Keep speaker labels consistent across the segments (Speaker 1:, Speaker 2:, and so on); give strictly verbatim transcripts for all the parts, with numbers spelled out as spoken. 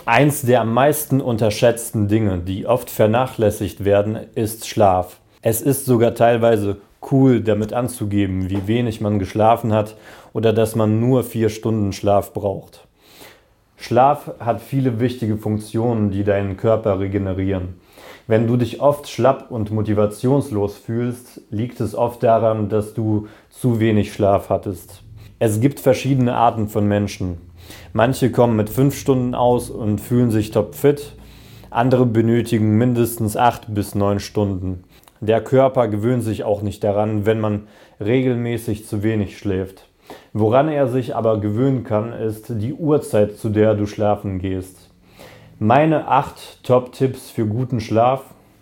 Speaker 1: Eins der am meisten unterschätzten Dinge, die oft vernachlässigt werden, ist Schlaf. Es ist sogar teilweise cool, damit anzugeben, wie wenig man geschlafen hat oder dass man nur vier Stunden Schlaf braucht. Schlaf hat viele wichtige Funktionen, die deinen Körper regenerieren. Wenn du dich oft schlapp und motivationslos fühlst, liegt es oft daran, dass du zu wenig Schlaf hattest. Es gibt verschiedene Arten von Menschen. Manche kommen mit fünf Stunden aus und fühlen sich topfit. Andere benötigen mindestens acht bis neun Stunden. Der Körper gewöhnt sich auch nicht daran, wenn man regelmäßig zu wenig schläft. Woran er sich aber gewöhnen kann, ist die Uhrzeit, zu der du schlafen gehst. Meine acht Top-Tipps für guten Schlaf.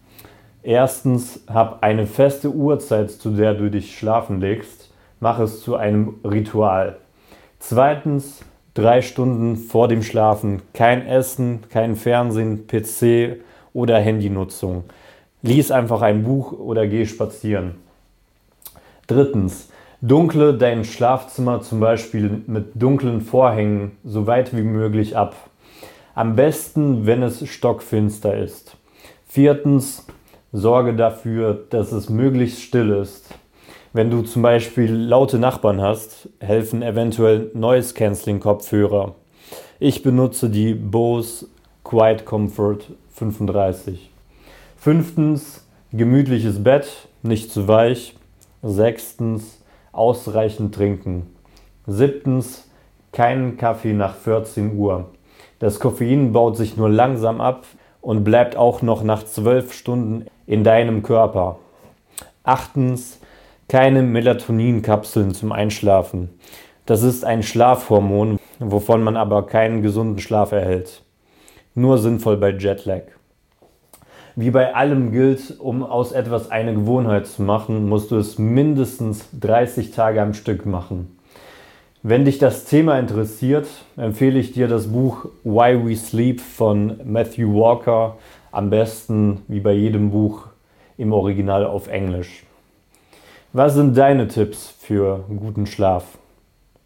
Speaker 1: Erstens, hab eine feste Uhrzeit, zu der du dich schlafen legst. Mach es zu einem Ritual. Zweitens, drei Stunden vor dem Schlafen kein Essen, kein Fernsehen, P C oder Handynutzung. Lies einfach ein Buch oder geh spazieren. Drittens, dunkle dein Schlafzimmer zum Beispiel mit dunklen Vorhängen so weit wie möglich ab. Am besten, wenn es stockfinster ist. Viertens, sorge dafür, dass es möglichst still ist. Wenn du zum Beispiel laute Nachbarn hast, helfen eventuell Noise-Canceling-Kopfhörer. Ich benutze die Bose Quiet Comfort fünfunddreißig. Fünftens, gemütliches Bett, nicht zu weich. Sechstens, ausreichend trinken. Siebtens, keinen Kaffee nach vierzehn Uhr. Das Koffein baut sich nur langsam ab und bleibt auch noch nach zwölf Stunden in deinem Körper. Achtens, keine Melatoninkapseln zum Einschlafen. Das ist ein Schlafhormon, wovon man aber keinen gesunden Schlaf erhält. Nur sinnvoll bei Jetlag. Wie bei allem gilt, um aus etwas eine Gewohnheit zu machen, musst du es mindestens dreißig Tage am Stück machen. Wenn dich das Thema interessiert, empfehle ich dir das Buch Why We Sleep von Matthew Walker, am besten wie bei jedem Buch im Original auf Englisch. Was sind deine Tipps für guten Schlaf?